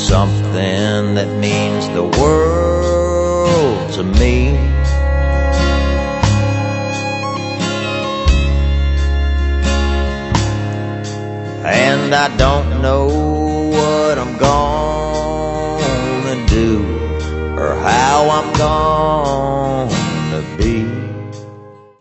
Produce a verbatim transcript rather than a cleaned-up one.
something that means the world to me. And I don't know what I'm gonna do or how I'm gonna